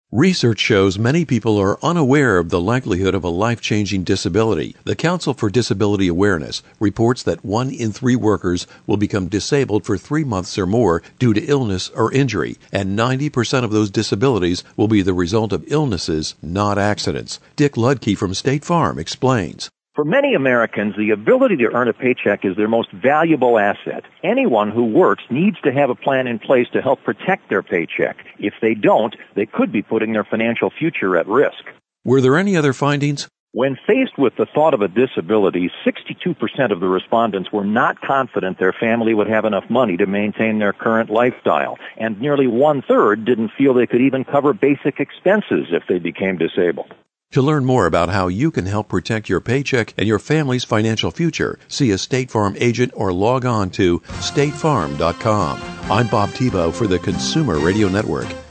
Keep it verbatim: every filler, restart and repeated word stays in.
Research shows many people are unaware of the likelihood of a life-changing disability. The Council for Disability Awareness reports that one in three workers will become disabled for three months or more due to illness or injury, and ninety percent of those disabilities will be the result of illnesses, not accidents. Dick Ludke from State Farm explains. For many Americans, the ability to earn a paycheck is their most valuable asset. Anyone who works needs to have a plan in place to help protect their paycheck. If they don't, they could be putting their financial future at risk. Were there any other findings? When faced with the thought of a disability, sixty-two percent of the respondents were not confident their family would have enough money to maintain their current lifestyle, and nearly one-third didn't feel they could even cover basic expenses if they became disabled. To learn more about how you can help protect your paycheck and your family's financial future, see a State Farm agent or log on to state farm dot com. I'm Bob Tebow for the Consumer Radio Network.